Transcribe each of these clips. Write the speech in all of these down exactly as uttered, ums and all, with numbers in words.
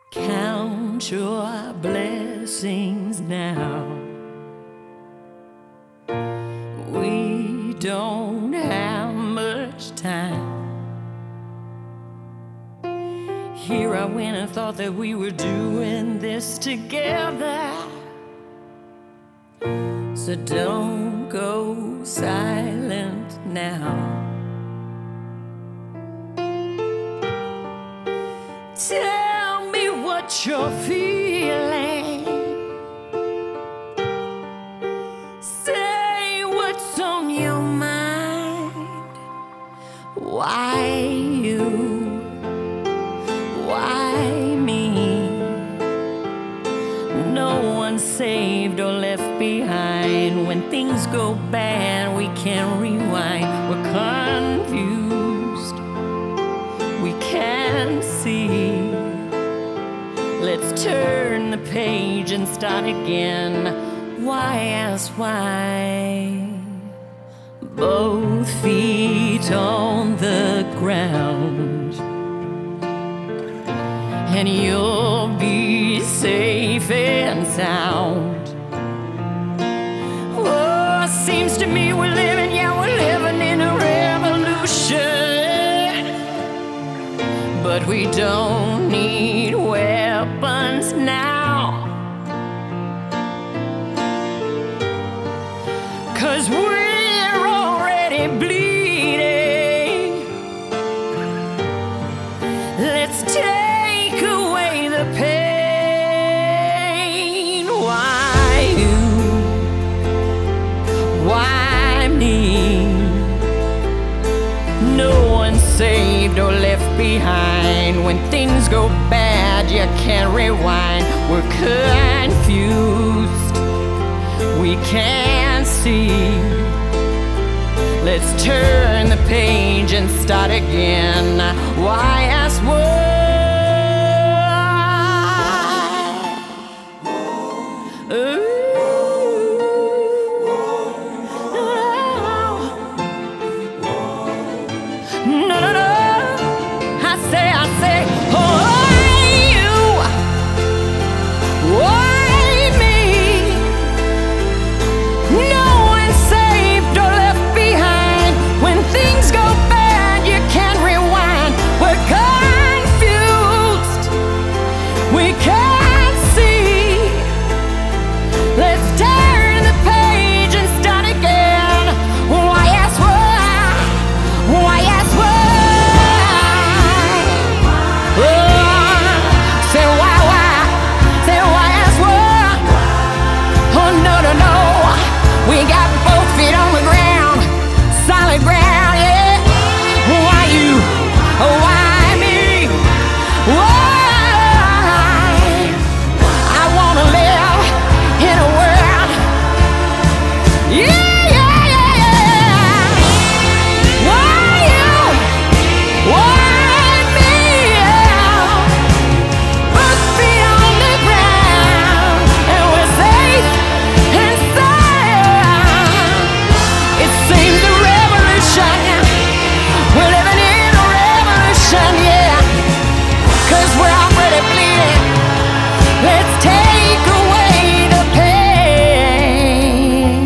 Count your blessings now. We don't have much time. Here I went and thought that we were doing this together. So don't go silent now. Tell me what you're feeling. Say what's on your mind. Why you? Why me? No one's saved or left behind. When things go bad, we can't rewind. We're confused, we can't see. Let's turn the page and start again. Why ask why? Both feet on the ground, and you'll be safe and sound. Oh, it seems to me we're living, yeah, we're living in a revolution. But we don't need weapons now, 'cause we're already bleeding. Let's take away the pain. Why you? Why me? No one's saved or left behind. When things go bad, you can't rewind. We're confused, we can't see. Let's turn the page and start again. Why ask why? Ooh. No, no, no. I say, I say, why you? Why me? No one's saved or left behind. When things go bad, you can't rewind. We're confused, we can't see. Let's turn the page and start again. Why ask why? Why ask why? We got both feet on the ground, solid ground, yeah. Why you? Why me? Why? I wanna live in a world, yeah, yeah, yeah, yeah. Why you? Why me? Yeah. Both feet on the ground, and we're safe and we're living in a revolution, yeah, 'cause we're already bleeding. Let's take away the pain.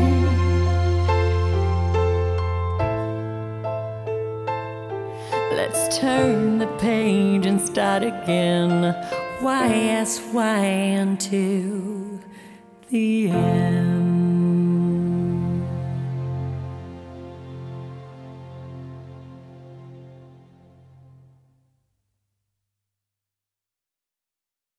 Let's turn the page and start again. Why ask why until the end?